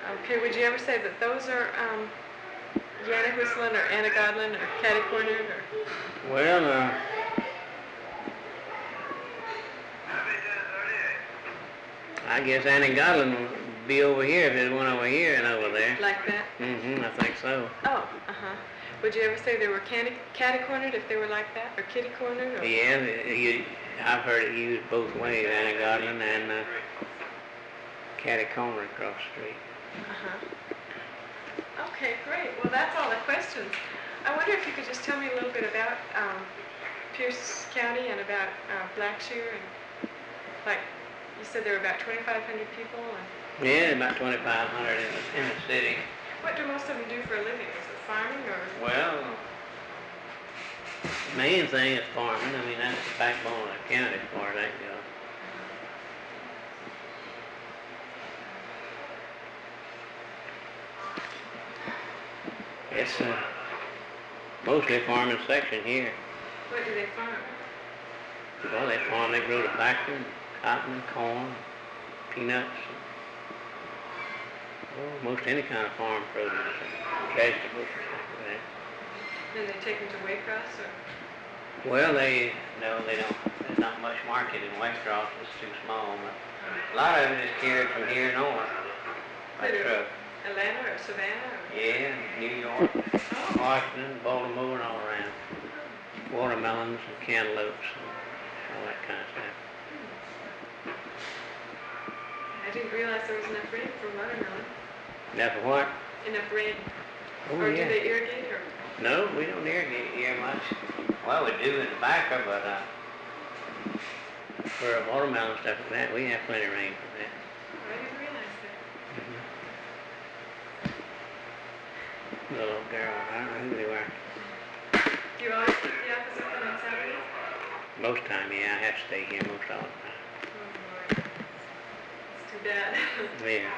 Okay, would you ever say that those are Yanahuaslan or Anagodlin or Caticornered or? Well, I guess Anagodlin would be over here if there's one over here and over there. Like that? Mm-hmm, I think so. Oh, uh-huh. Would you ever say they were Caticornered if they were like that, or Kitty-cornered? Or? Yeah, I've heard it used both ways, Anagodlin and Caticornered across the street. Uh-huh. Okay, great. Well, that's all the questions. I wonder if you could just tell me a little bit about Pierce County and about Blackshear, and like you said there were about 2,500 people. And yeah, about 2,500 in the city. What do most of them do for a living? Is it farming or? Well, the main thing is farming. I mean, that's the backbone of the county as far as that goes. It's mostly farming section here. What do they farm? Well, they grow tobacco, cotton, corn, peanuts, most any kind of farm produce, vegetables, stuff like that. Then they take them to Waycross, or? Well, they don't. There's not much market in Waycross. It's too small. But a lot of it is carried from here north by truck. Atlanta or Savannah? Or? Yeah, New York, Washington, Baltimore, and all around. Watermelons and cantaloupes and all that kind of stuff. I didn't realize there was enough rain for watermelon. Enough of what? Enough rain. Oh, or yeah. do they irrigate? Or? No, we don't irrigate here much. Well, we do in tobacco, but for a watermelon stuff like that, we have plenty of rain for that. I didn't realize that. Mm-hmm. The little girl, I don't know who they were. Do you always keep the office open on Saturdays? Most time, yeah, I have to stay here most all the time. Oh, Lord. It's too bad. Yeah.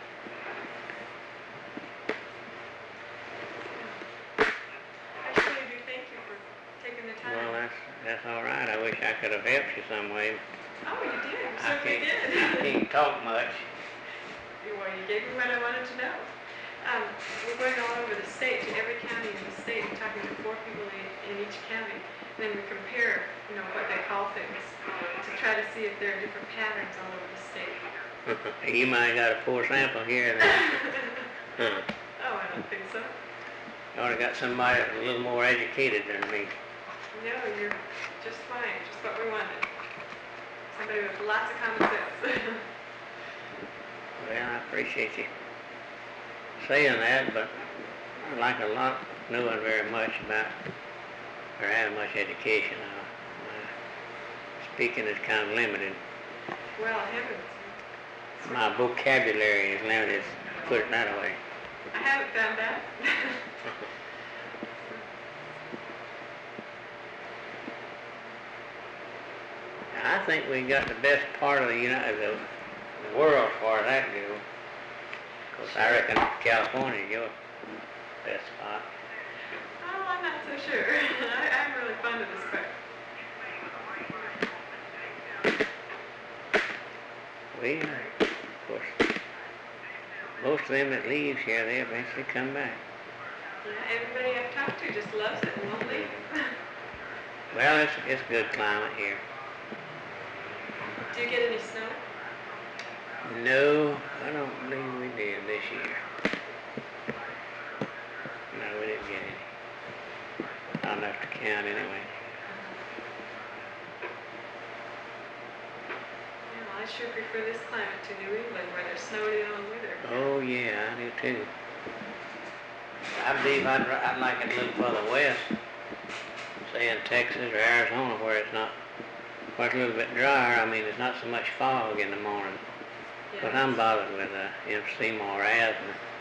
Actually, I do thank you for taking the time. Well, that's all right. I wish I could have helped you some way. Oh, you did. You I certainly did. can't talk much. Well, you gave me what I wanted to know. We're going all over the state, to every county in the state, and talking to 4 people in each county. And then we compare, what they call things, to try to see if there are different patterns all over the state. You might have got a poor sample here then. Oh, I don't think so. You ought to got somebody a little more educated than me. No, you're just fine, just what we wanted. Somebody with lots of common sense. Well, I appreciate you saying that, but I like a lot knowing very much about or having much education. My speaking is kind of limited. Well, heavens. My vocabulary is limited, put it that way. I haven't found that. I think we got the best part of the world as far as that goes. Of course, I reckon California is your best spot. Oh, I'm not so sure. I'm really fond of this part. Well, of course, most of them that leave here, they eventually come back. Yeah, everybody I've talked to just loves it and won't leave. Well, it's good climate here. Do you get any snow? No, I don't believe we did this year. No, we didn't get any. Not enough to count anyway. I sure prefer this climate to New England where there's snow on winter. Oh yeah, I do too. I believe I'd like it a little further west, say in Texas or Arizona where it's a little bit drier. I mean, there's not so much fog in the morning. Yes. But I'm bothered with Seymour asthma.